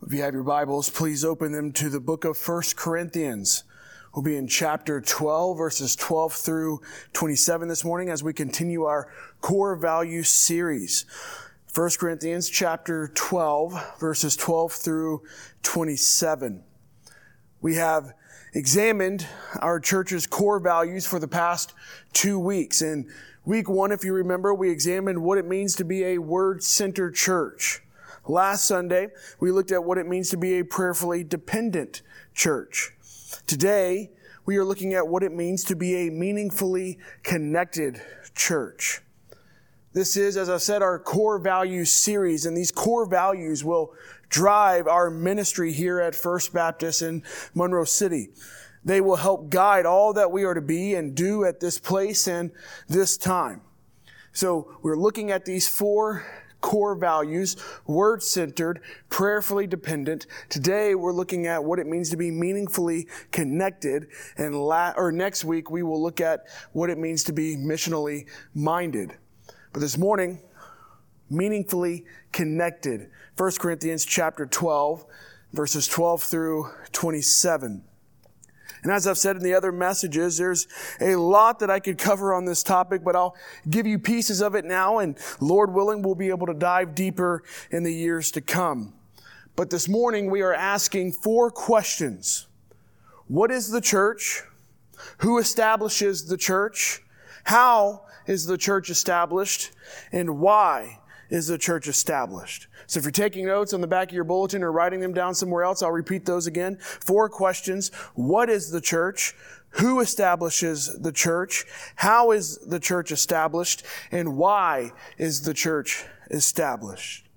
If you have your Bibles, please open them to the book of 1 Corinthians. We'll be in chapter 12, verses 12 through 27 this morning as we continue our core value series. 1 Corinthians chapter 12, verses 12 through 27. We have examined our church's core values for the past 2 weeks. In week 1, if you remember, we examined what it means to be a word-centered church. Last Sunday, we looked at what it means to be a prayerfully dependent church. Today, we are looking at what it means to be a meaningfully connected church. This is, as I said, our core values series, and these core values will drive our ministry here at First Baptist in Monroe City. They will help guide all that we are to be and do at this place and this time. So we're looking at these 4 core values: word-centered, prayerfully dependent. Today, we're looking at what it means to be meaningfully connected. And next week, we will look at what it means to be missionally minded. But this morning, meaningfully connected. 1 Corinthians chapter 12, verses 12 through 27. And as I've said in the other messages, there's a lot that I could cover on this topic, but I'll give you pieces of it now, and Lord willing, we'll be able to dive deeper in the years to come. But this morning, we are asking 4 questions. What is the church? Who establishes the church? How is the church established? And why is the church established? So if you're taking notes on the back of your bulletin or writing them down somewhere else, I'll repeat those again. 4 questions. What is the church? Who establishes the church? How is the church established? And why is the church established?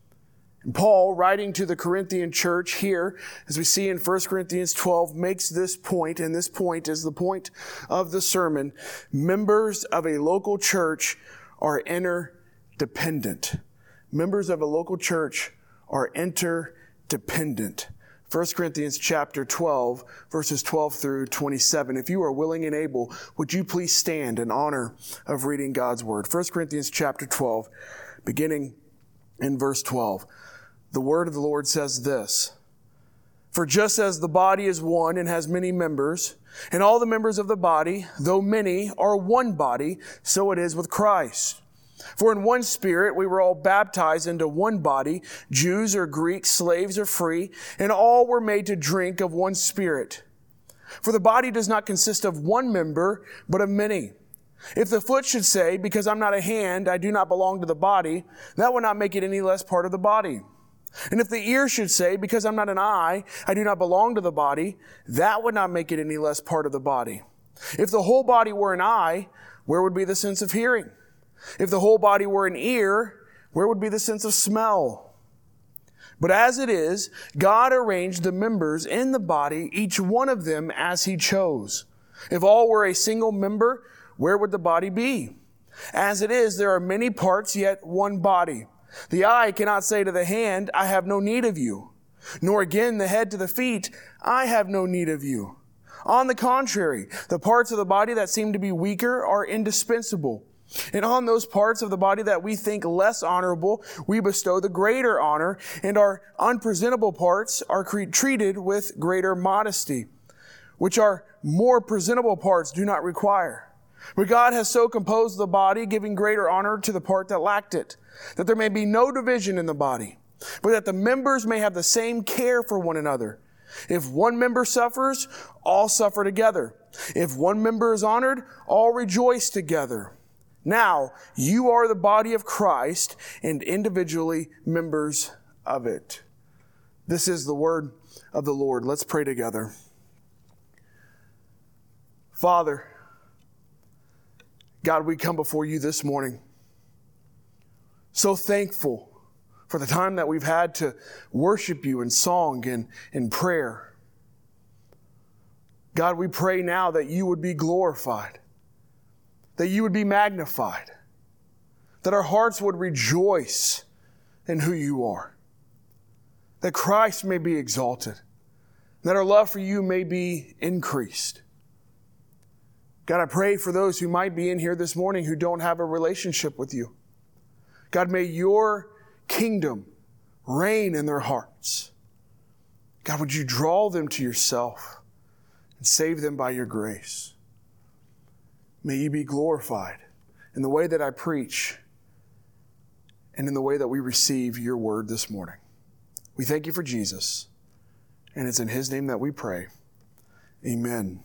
And Paul, writing to the Corinthian church here, as we see in 1 Corinthians 12, makes this point, and this point is the point of the sermon. Members of a local church are interdependent. Members of a local church are interdependent. 1 Corinthians chapter 12, verses 12 through 27. If you are willing and able, would you please stand in honor of reading God's word? 1 Corinthians chapter 12, beginning in verse 12. The word of the Lord says this: "For just as the body is one and has many members, and all the members of the body, though many, are one body, so it is with Christ. For in one Spirit we were all baptized into one body, Jews or Greeks, slaves or free, and all were made to drink of one Spirit. For the body does not consist of one member, but of many. If the foot should say, 'Because I'm not a hand, I do not belong to the body,' that would not make it any less part of the body. And if the ear should say, 'Because I'm not an eye, I do not belong to the body,' that would not make it any less part of the body. If the whole body were an eye, where would be the sense of hearing? If the whole body were an ear, where would be the sense of smell? But as it is, God arranged the members in the body, each one of them as He chose. If all were a single member, where would the body be? As it is, there are many parts, yet one body. The eye cannot say to the hand, 'I have no need of you,' nor again the head to the feet, 'I have no need of you.' On the contrary, the parts of the body that seem to be weaker are indispensable. And on those parts of the body that we think less honorable, we bestow the greater honor, and our unpresentable parts are treated with greater modesty, which our more presentable parts do not require. But God has so composed the body, giving greater honor to the part that lacked it, that there may be no division in the body, but that the members may have the same care for one another. If one member suffers, all suffer together. If one member is honored, all rejoice together. Now, you are the body of Christ and individually members of it." This is the word of the Lord. Let's pray together. Father, God, we come before you this morning so thankful for the time that we've had to worship you in song and in prayer. God, we pray now that you would be glorified, that you would be magnified, that our hearts would rejoice in who you are, that Christ may be exalted, that our love for you may be increased. God, I pray for those who might be in here this morning who don't have a relationship with you. God, may your kingdom reign in their hearts. God, would you draw them to yourself and save them by your grace? May you be glorified in the way that I preach and in the way that we receive your word this morning. We thank you for Jesus, and it's in his name that we pray. Amen.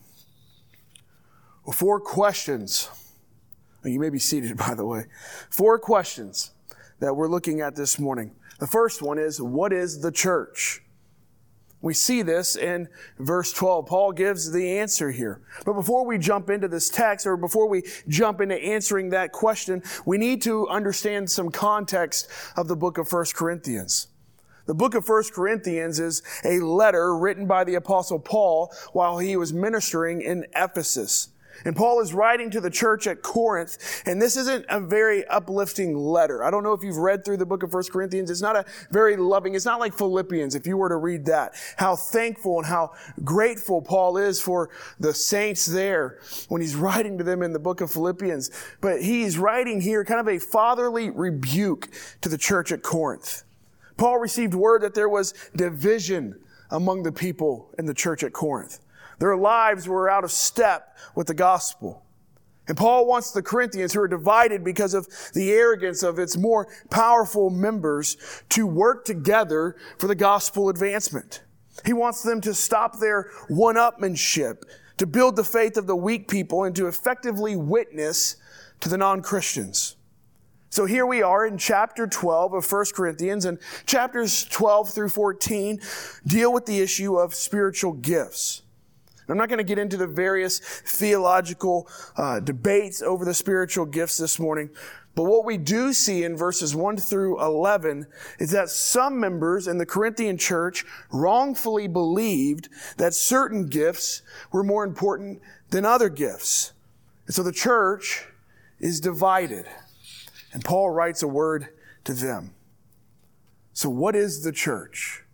Well, 4 questions. You may be seated, by the way. 4 questions that we're looking at this morning. The first one is, what is the church? We see this in verse 12. Paul gives the answer here. But before we jump into this text, or before we jump into answering that question, we need to understand some context of the book of 1 Corinthians. The book of 1 Corinthians is a letter written by the Apostle Paul while he was ministering in Ephesus. And Paul is writing to the church at Corinth, and this isn't a very uplifting letter. I don't know if you've read through the book of 1 Corinthians. It's not a very loving, it's not like Philippians, if you were to read that. How thankful and how grateful Paul is for the saints there when he's writing to them in the book of Philippians. But he's writing here kind of a fatherly rebuke to the church at Corinth. Paul received word that there was division among the people in the church at Corinth. Their lives were out of step with the gospel. And Paul wants the Corinthians, who are divided because of the arrogance of its more powerful members, to work together for the gospel advancement. He wants them to stop their one-upmanship, to build the faith of the weak people, and to effectively witness to the non-Christians. So here we are in chapter 12 of 1 Corinthians, and chapters 12 through 14 deal with the issue of spiritual gifts. I'm not going to get into the various theological debates over the spiritual gifts this morning, but what we do see in verses 1 through 11 is that some members in the Corinthian church wrongfully believed that certain gifts were more important than other gifts. And so the church is divided, and Paul writes a word to them. So what is the church?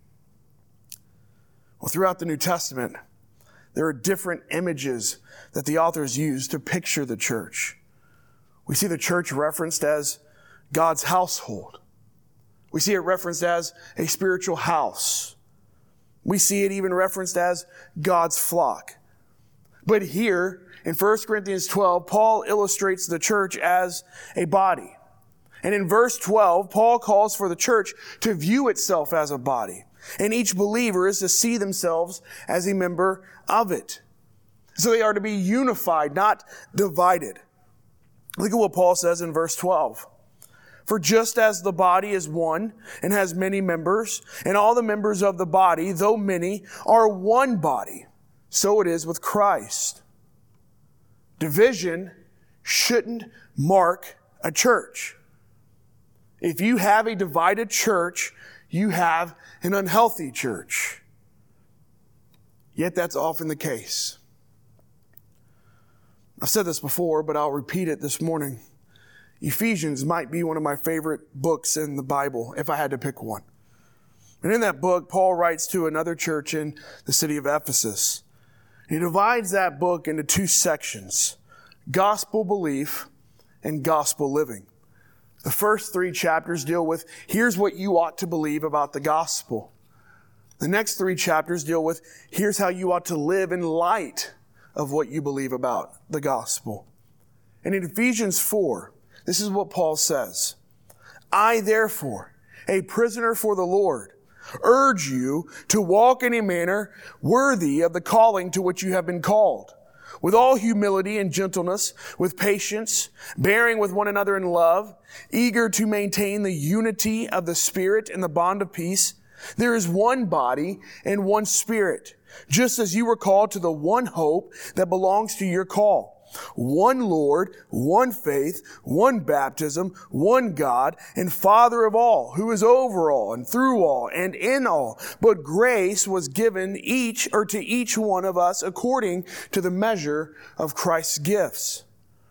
Well, throughout the New Testament, there are different images that the authors use to picture the church. We see the church referenced as God's household. We see it referenced as a spiritual house. We see it even referenced as God's flock. But here, in 1 Corinthians 12, Paul illustrates the church as a body. And in verse 12, Paul calls for the church to view itself as a body. And each believer is to see themselves as a member of it. So they are to be unified, not divided. Look at what Paul says in verse 12. For just as the body is one and has many members, and all the members of the body, though many, are one body, so it is with Christ. Division shouldn't mark a church. If you have a divided church, you have an unhealthy church. Yet that's often the case. I've said this before, but I'll repeat it this morning. Ephesians might be one of my favorite books in the Bible, if I had to pick one. And in that book, Paul writes to another church in the city of Ephesus. He divides that book into 2 sections: gospel belief and gospel living. The first 3 chapters deal with, here's what you ought to believe about the gospel. The next 3 chapters deal with, here's how you ought to live in light of what you believe about the gospel. And in Ephesians 4, this is what Paul says. I, therefore, a prisoner for the Lord, urge you to walk in a manner worthy of the calling to which you have been called, with all humility and gentleness, with patience, bearing with one another in love, eager to maintain the unity of the Spirit in the bond of peace. There is one body and one Spirit, just as you were called to the one hope that belongs to your call. One Lord, one faith, one baptism, one God and Father of all, who is over all and through all and in all. But grace was given to each one of us according to the measure of Christ's gifts.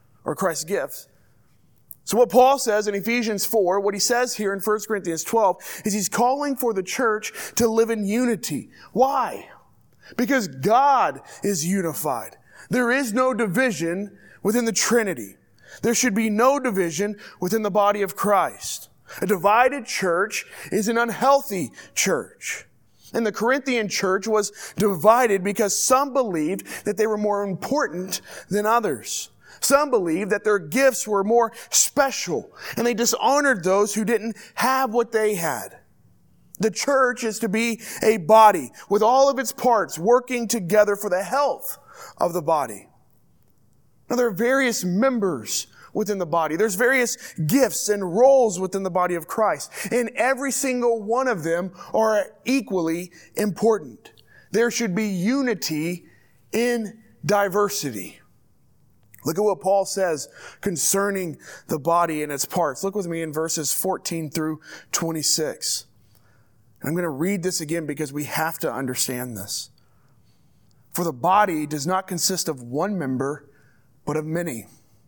So what Paul says in Ephesians 4, what he says here in 1 Corinthians 12, is he's calling for the church to live in unity. Why? Because God is unified. There is no division within the Trinity. There should be no division within the body of Christ. A divided church is an unhealthy church. And the Corinthian church was divided because some believed that they were more important than others. Some believed that their gifts were more special, and they dishonored those who didn't have what they had. The church is to be a body with all of its parts working together for the health of the body. Now, there are various members within the body. There's various gifts and roles within the body of Christ, and every single one of them are equally important. There should be unity in diversity. Look at what Paul says concerning the body and its parts. Look with me in verses 14 through 26. I'm going to read this again because we have to understand this. For the body does not consist of one member, but of many.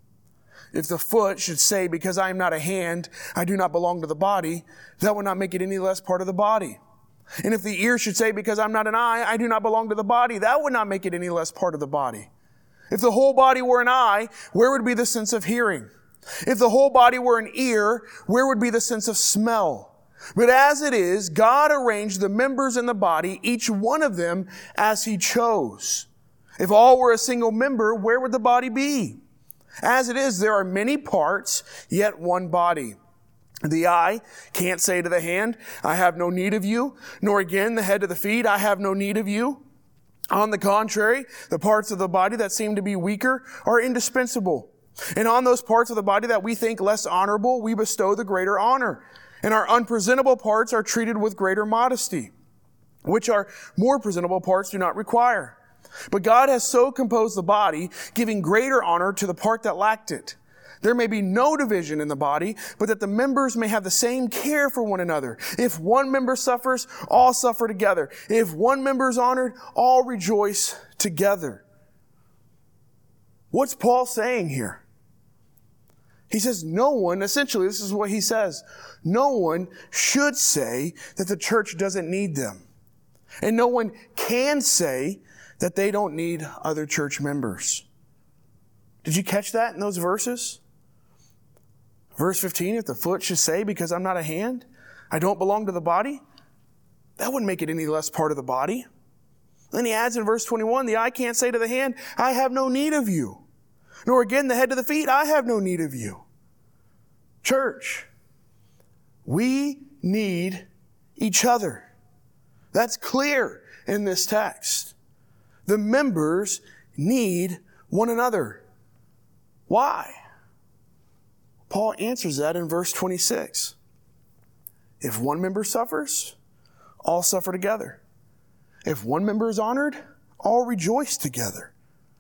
If the foot should say, because I am not a hand, I do not belong to the body, that would not make it any less part of the body. And if the ear should say, because I'm not an eye, I do not belong to the body, that would not make it any less part of the body. If the whole body were an eye, where would be the sense of hearing? If the whole body were an ear, where would be the sense of smell? But as it is, God arranged the members in the body, each one of them as He chose. If all were a single member, where would the body be? As it is, there are many parts, yet one body. The eye can't say to the hand, I have no need of you, nor again the head to the feet, I have no need of you. On the contrary, the parts of the body that seem to be weaker are indispensable. And on those parts of the body that we think less honorable, we bestow the greater honor. And our unpresentable parts are treated with greater modesty, which our more presentable parts do not require. But God has so composed the body, giving greater honor to the part that lacked it. There may be no division in the body, but that the members may have the same care for one another. If one member suffers, all suffer together. If one member is honored, all rejoice together. What's Paul saying here? He says no one, essentially this is what he says, no one should say that the church doesn't need them. And no one can say that they don't need other church members. Did you catch that in those verses? Verse 15, if the foot should say, because I'm not a hand, I don't belong to the body, that wouldn't make it any less part of the body. Then he adds in verse 21, the eye can't say to the hand, I have no need of you. Nor again the head to the feet, I have no need of you. Church, we need each other. That's clear in this text. The members need one another. Why? Paul answers that in verse 26. If one member suffers, all suffer together. If one member is honored, all rejoice together.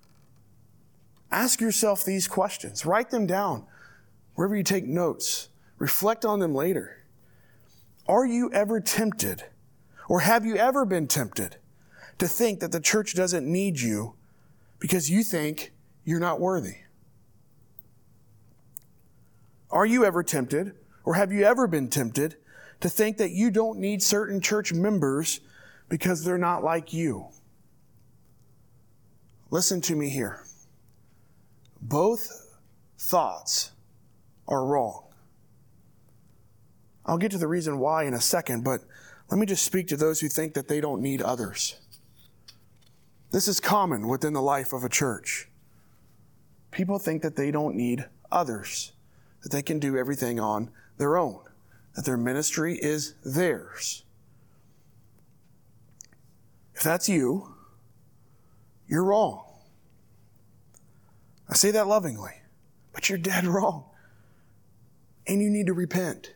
Ask yourself these questions. Write them down wherever you take notes. Reflect on them later. Are you ever tempted, or have you ever been tempted to think that the church doesn't need you because you think you're not worthy? Are you ever tempted, or have you ever been tempted to think that you don't need certain church members because they're not like you? Listen to me here. Both thoughts are wrong. I'll get to the reason why in a second, but let me just speak to those who think that they don't need others. This is common within the life of a church. People think that they don't need others, that they can do everything on their own, that their ministry is theirs. If that's you, you're wrong. I say that lovingly, but you're dead wrong. And you need to repent.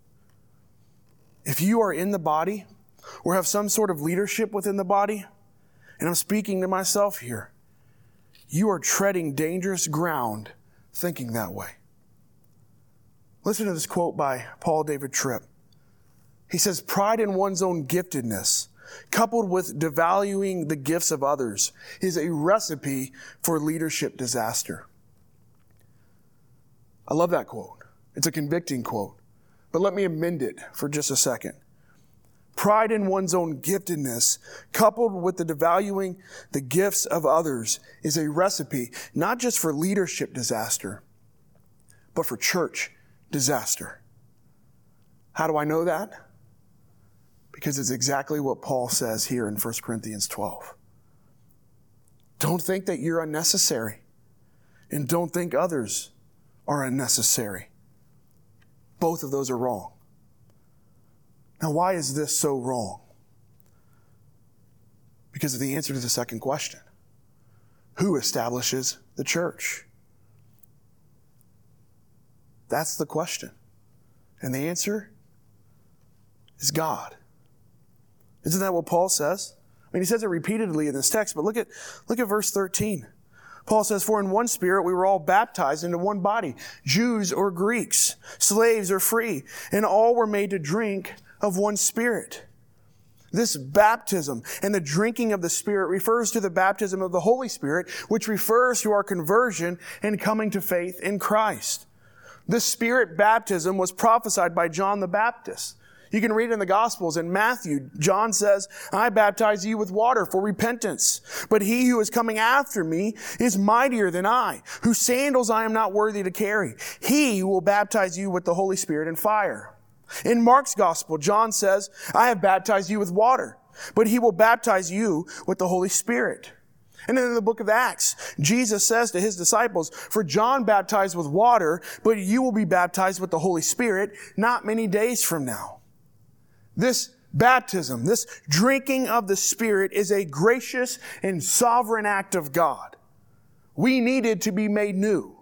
If you are in the body or have some sort of leadership within the body, and I'm speaking to myself here, you are treading dangerous ground thinking that way. Listen to this quote by Paul David Tripp. He says, pride in one's own giftedness, coupled with devaluing the gifts of others, is a recipe for leadership disaster. I love that quote. It's a convicting quote. But let me amend it for just a second. Pride in one's own giftedness, coupled with the devaluing the gifts of others, is a recipe not just for leadership disaster, but for church disaster. How do I know that? Because it's exactly what Paul says here in 1 Corinthians 12. Don't think that you're unnecessary. And don't think others are unnecessary. Both of those are wrong. Now, why is this so wrong? Because of the answer to the second question. Who establishes the church? That's the question. And the answer is God. Isn't that what Paul says? I mean, he says it repeatedly in this text, but look at verse 13. Paul says, "For in one Spirit we were all baptized into one body, Jews or Greeks, slaves or free, and all were made to drink of one Spirit." This baptism and the drinking of the Spirit refers to the baptism of the Holy Spirit, which refers to our conversion and coming to faith in Christ. This Spirit baptism was prophesied by John the Baptist. You can read in the Gospels. In Matthew, John says, "I baptize you with water for repentance. But he who is coming after me is mightier than I, whose sandals I am not worthy to carry. He will baptize you with the Holy Spirit and fire." In Mark's Gospel, John says, "I have baptized you with water, but he will baptize you with the Holy Spirit." And then in the book of Acts, Jesus says to his disciples, "For John baptized with water, but you will be baptized with the Holy Spirit not many days from now." This baptism, this drinking of the Spirit is a gracious and sovereign act of God. We needed to be made new.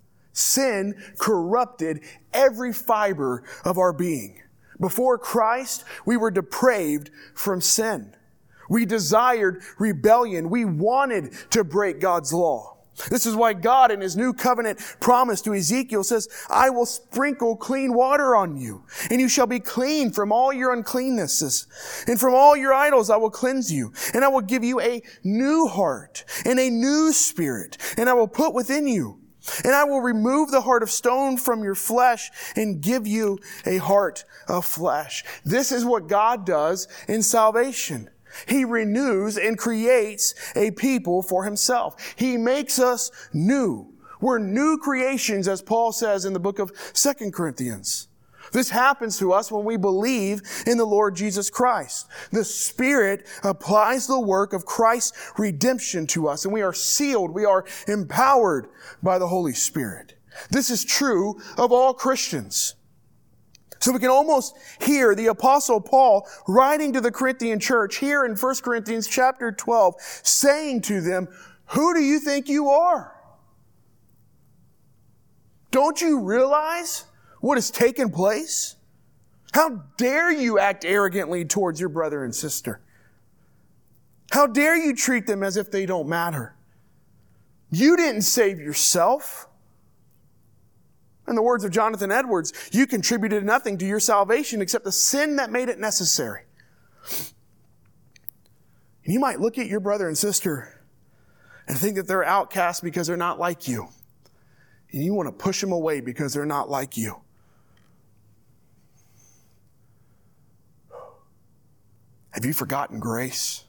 Sin corrupted every fiber of our being. Before Christ, we were depraved from sin. We desired rebellion. We wanted to break God's law. This is why God in His new covenant promise to Ezekiel says, "I will sprinkle clean water on you, and you shall be clean from all your uncleannesses. And from all your idols I will cleanse you, and I will give you a new heart and a new spirit, and I will put within you. And I will remove the heart of stone from your flesh and give you a heart of flesh." This is what God does in salvation. He renews and creates a people for Himself. He makes us new. We're new creations, as Paul says in the book of 2 Corinthians. This happens to us when we believe in the Lord Jesus Christ. The Spirit applies the work of Christ's redemption to us, and we are sealed, we are empowered by the Holy Spirit. This is true of all Christians. So we can almost hear the Apostle Paul writing to the Corinthian church here in 1 Corinthians chapter 12, saying to them, "Who do you think you are? Don't you realize what has taken place? How dare you act arrogantly towards your brother and sister? How dare you treat them as if they don't matter? You didn't save yourself. In the words of Jonathan Edwards, you contributed nothing to your salvation except the sin that made it necessary." And you might look at your brother and sister and think that they're outcasts because they're not like you. And you want to push them away because they're not like you. Have you forgotten grace?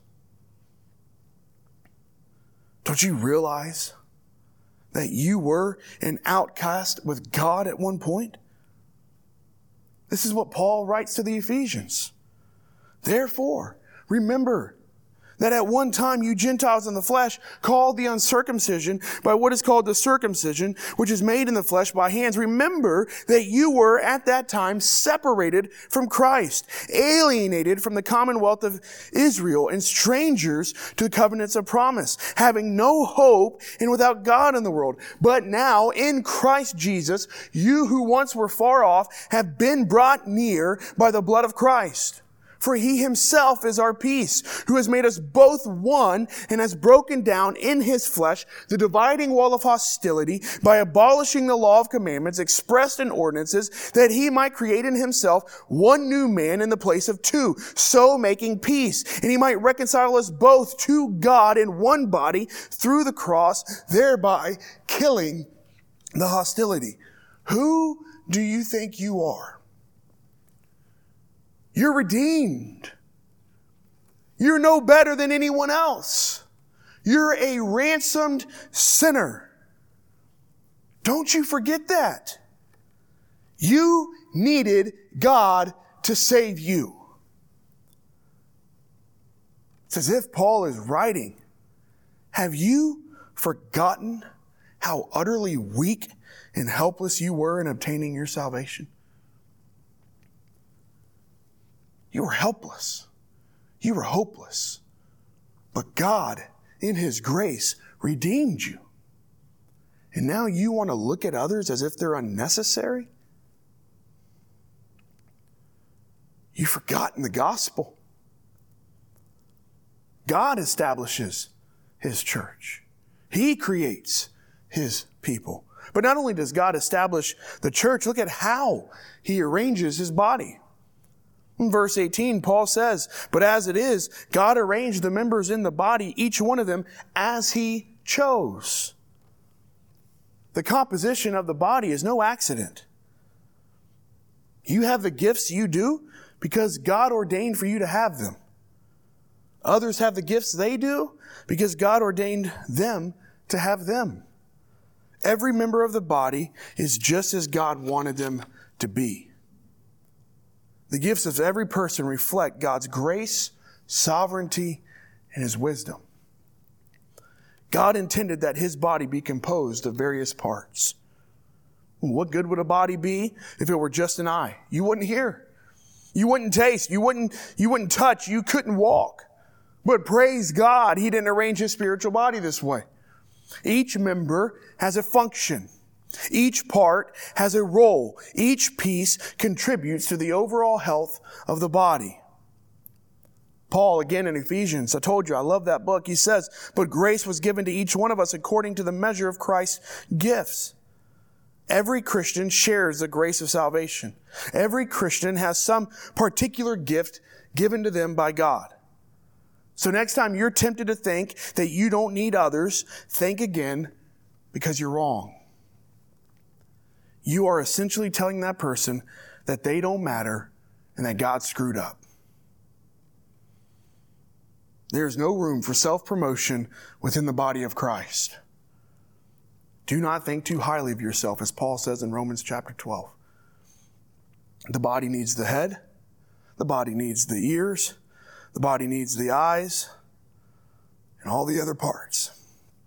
Don't you realize that you were an outcast with God at one point? This is what Paul writes to the Ephesians. "Therefore, remember that at one time you Gentiles in the flesh, called the uncircumcision by what is called the circumcision, which is made in the flesh by hands. Remember that you were at that time separated from Christ, alienated from the commonwealth of Israel, and strangers to the covenants of promise, having no hope and without God in the world. But now in Christ Jesus, you who once were far off have been brought near by the blood of Christ. For He Himself is our peace, who has made us both one and has broken down in His flesh the dividing wall of hostility by abolishing the law of commandments expressed in ordinances, that He might create in Himself one new man in the place of two, so making peace. And He might reconcile us both to God in one body through the cross, thereby killing the hostility." Who do you think you are? You're redeemed. You're no better than anyone else. You're a ransomed sinner. Don't you forget that. You needed God to save you. It's as if Paul is writing, have you forgotten how utterly weak and helpless you were in obtaining your salvation? You were helpless. You were hopeless. But God, in His grace, redeemed you. And now you want to look at others as if they're unnecessary? You've forgotten the gospel. God establishes His church. He creates His people. But not only does God establish the church, look at how He arranges His body. In verse 18, Paul says, but as it is, God arranged the members in the body, each one of them, as He chose. The composition of the body is no accident. You have the gifts you do because God ordained for you to have them. Others have the gifts they do because God ordained them to have them. Every member of the body is just as God wanted them to be. The gifts of every person reflect God's grace, sovereignty, and His wisdom. God intended that His body be composed of various parts. What good would a body be if it were just an eye? You wouldn't hear. You wouldn't taste. You wouldn't touch. You couldn't walk. But praise God, He didn't arrange His spiritual body this way. Each member has a function. Each part has a role. Each piece contributes to the overall health of the body. Paul, again in Ephesians, I told you, I love that book. He says, but grace was given to each one of us according to the measure of Christ's gifts. Every Christian shares the grace of salvation. Every Christian has some particular gift given to them by God. So next time you're tempted to think that you don't need others, think again, because you're wrong. You are essentially telling that person that they don't matter and that God screwed up. There's no room for self-promotion within the body of Christ. Do not think too highly of yourself, as Paul says in Romans chapter 12. The body needs the head. The body needs the ears. The body needs the eyes and all the other parts.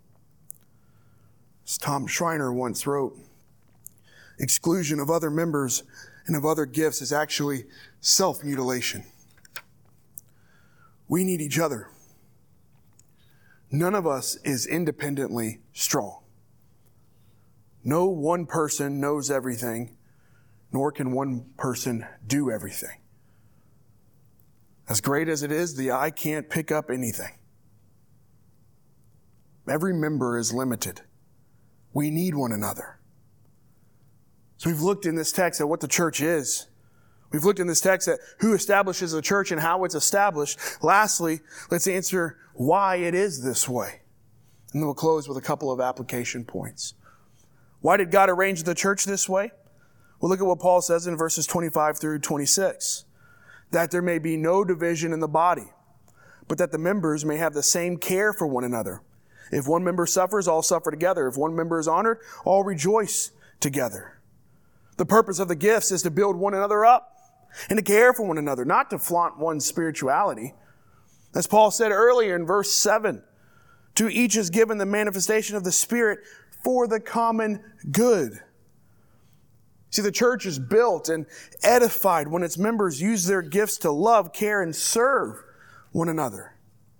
As Tom Schreiner once wrote, exclusion of other members and of other gifts is actually self-mutilation. We need each other. None of us is independently strong. No one person knows everything, nor can one person do everything. As great as it is, the eye can't pick up anything. Every member is limited. We need one another. So we've looked in this text at what the church is. We've looked in this text at who establishes the church and how it's established. Lastly, let's answer why it is this way. And then we'll close with a couple of application points. Why did God arrange the church this way? Well, look at what Paul says in verses 25 through 26. That there may be no division in the body, but that the members may have the same care for one another. If one member suffers, all suffer together. If one member is honored, all rejoice together. The purpose of the gifts is to build one another up and to care for one another, not to flaunt one's spirituality. As Paul said earlier in verse 7, to each is given the manifestation of the Spirit for the common good. See, the church is built and edified when its members use their gifts to love, care, and serve one another.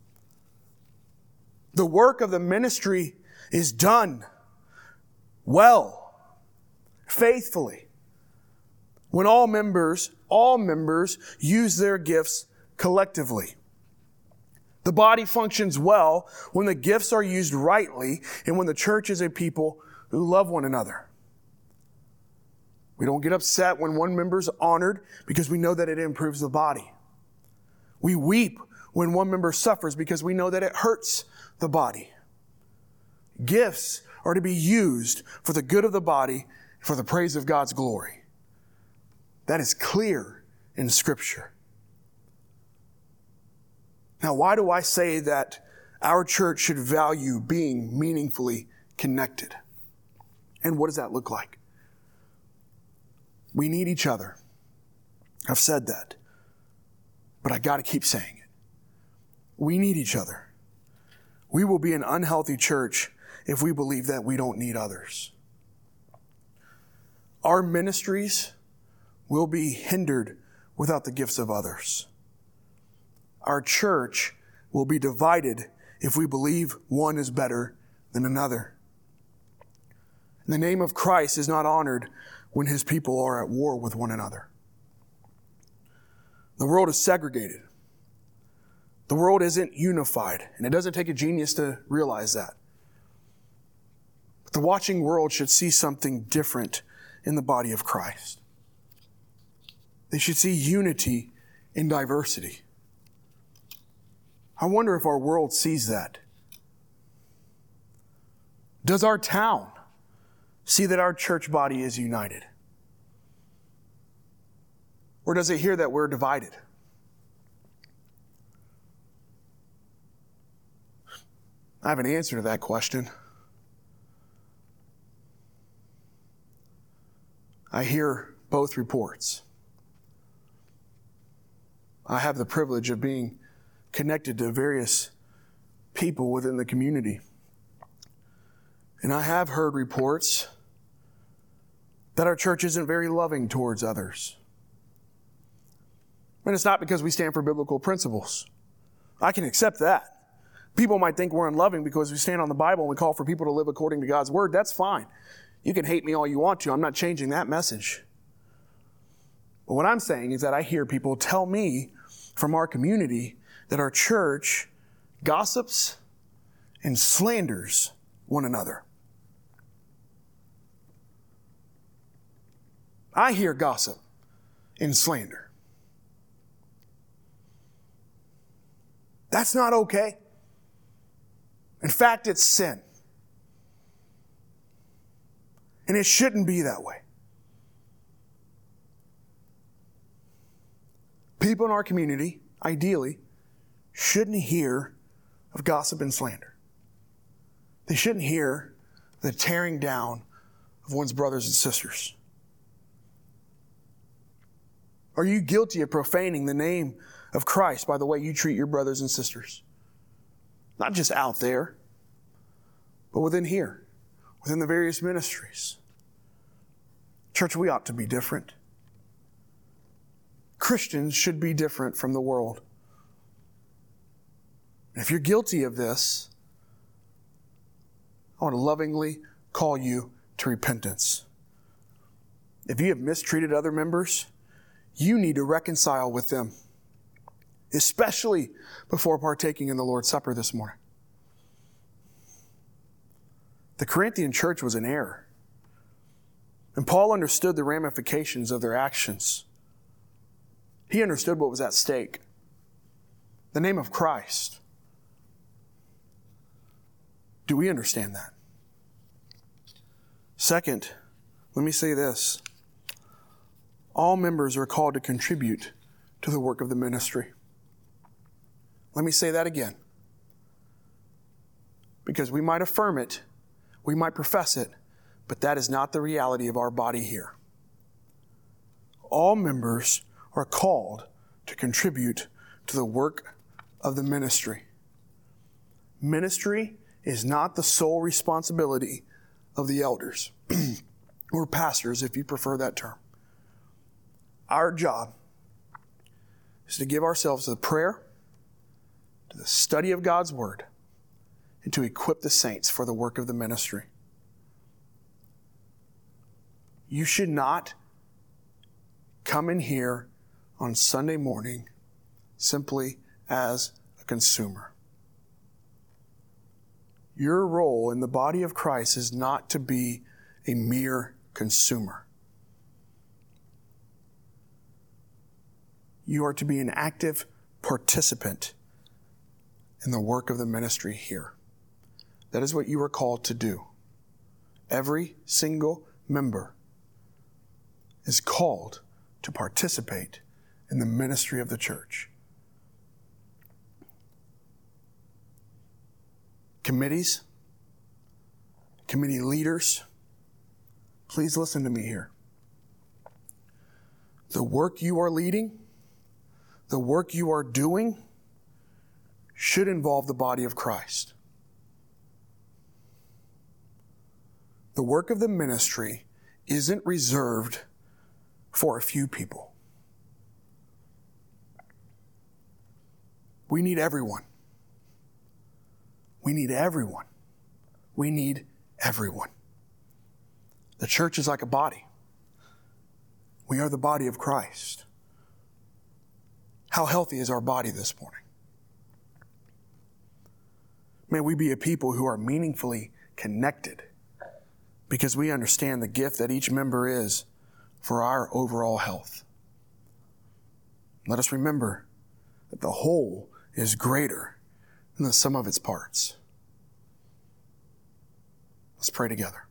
The work of the ministry is done well, faithfully, when all members use their gifts collectively. The body functions well when the gifts are used rightly and when the church is a people who love one another. We don't get upset when one member is honored because we know that it improves the body. We weep when one member suffers because we know that it hurts the body. Gifts are to be used for the good of the body, for the praise of God's glory. That is clear in Scripture. Now, why do I say that our church should value being meaningfully connected? And what does that look like? We need each other. I've said that. But I got to keep saying it. We need each other. We will be an unhealthy church if we believe that we don't need others. Our ministries will be hindered without the gifts of others. Our church will be divided if we believe one is better than another. The name of Christ is not honored when his people are at war with one another. The world is segregated. The world isn't unified, and it doesn't take a genius to realize that. But the watching world should see something different in the body of Christ. They should see unity in diversity. I wonder if our world sees that. Does our town see that our church body is united? Or does it hear that we're divided? I have an answer to that question. I hear both reports. I have the privilege of being connected to various people within the community. And I have heard reports that our church isn't very loving towards others. And it's not because we stand for biblical principles. I can accept that. People might think we're unloving because we stand on the Bible and we call for people to live according to God's word. That's fine. You can hate me all you want to. I'm not changing that message. But what I'm saying is that I hear people tell me from our community that our church gossips and slanders one another. I hear gossip and slander. That's not okay. In fact, it's sin. And it shouldn't be that way. People in our community, ideally, shouldn't hear of gossip and slander. They shouldn't hear the tearing down of one's brothers and sisters. Are you guilty of profaning the name of Christ by the way you treat your brothers and sisters? Not just out there, but within here, within the various ministries. Church, we ought to be different. Christians should be different from the world. And if you're guilty of this, I want to lovingly call you to repentance. If you have mistreated other members, you need to reconcile with them, especially before partaking in the Lord's Supper this morning. The Corinthian church was in error, and Paul understood the ramifications of their actions. He understood what was at stake. The name of Christ. Do we understand that? Second, let me say this. All members are called to contribute to the work of the ministry. Let me say that again. Because we might affirm it, we might profess it, but that is not the reality of our body here. All members are called to contribute to the work of the ministry. Ministry is not the sole responsibility of the elders or pastors, if you prefer that term. Our job is to give ourselves to the prayer, to the study of God's word, and to equip the saints for the work of the ministry. You should not come in here on Sunday morning simply as a consumer. Your role in the body of Christ is not to be a mere consumer. You are to be an active participant in the work of the ministry here. That is what you are called to do. Every single member is called to participate in the ministry of the church. Committees, committee leaders, please listen to me here. The work you are leading, the work you are doing, should involve the body of Christ. The work of the ministry isn't reserved for a few people. We need everyone. We need everyone. We need everyone. The church is like a body. We are the body of Christ. How healthy is our body this morning? May we be a people who are meaningfully connected because we understand the gift that each member is for our overall health. Let us remember that the whole is greater than the sum of its parts. Let's pray together.